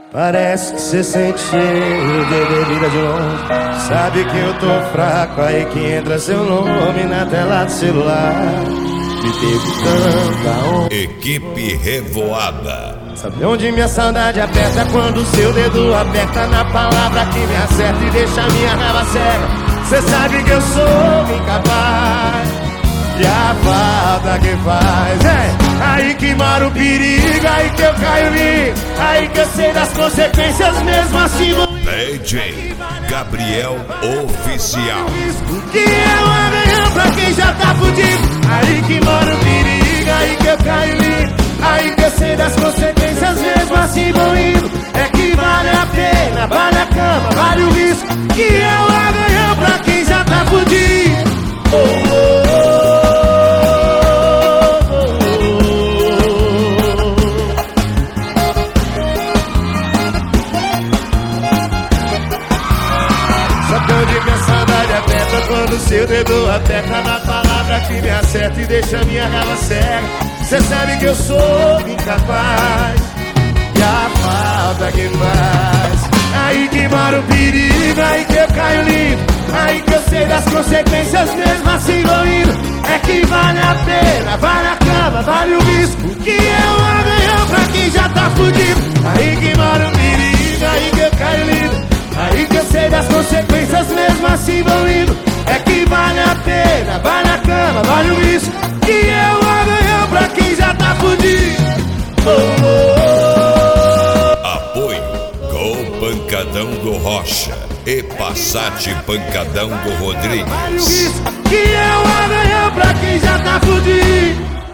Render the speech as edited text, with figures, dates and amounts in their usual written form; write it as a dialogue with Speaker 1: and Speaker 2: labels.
Speaker 1: Parece que cê sente cheiro de bebida de longe. Sabe que eu tô fraco, aí que entra seu nome na tela do celular. Me teve tanta onda.
Speaker 2: Equipe Revoada.
Speaker 1: Sabe onde minha saudade aperta? Quando seu dedo aperta na palavra que me acerta e deixa minha raiva cega. Cê sabe que eu sou incapaz. E a falta que faz aí que mora o perigo, aí que eu caio em, aí que eu sei das consequências mesmo assim vou.
Speaker 2: DJ Gabriel Oficial.
Speaker 1: Que é um amanhã pra quem já tá fudido. Aí que mora o perigo, aí que eu caio em, aí que eu sei das consequências mesmo assim vou indo. É que vale a pena, vale a cama, vale o risco. Que é um amanhã pra quem já tá fudido. Sabe onde minha saudade aperta? Quando seu dedo aperta na palavra que me acerta e deixa minha raiva cega. Cê sabe que eu sou incapaz. E a falta que faz aí que mora o perigo, aí que eu caio limpo, aí que eu sei das consequências mesmo assim vou indo. É que vale a pena, vale a cama, vale o risco. Que é um amanhã pra quem já tá fudido. Aí que mora o perigo, aí que eu caio limpo, aí que eu sei das consequências mesmo assim vou indo. É que vale a pena, vale a cama, vale o risco. Que é um amanhã pra quem já tá fudido.
Speaker 2: Apoio Gol Pancadão do Rocha e Passat Pancadão do
Speaker 1: Vale o
Speaker 2: Rodrigues.
Speaker 1: risco. Que é um amanhã pra quem já tá fudido.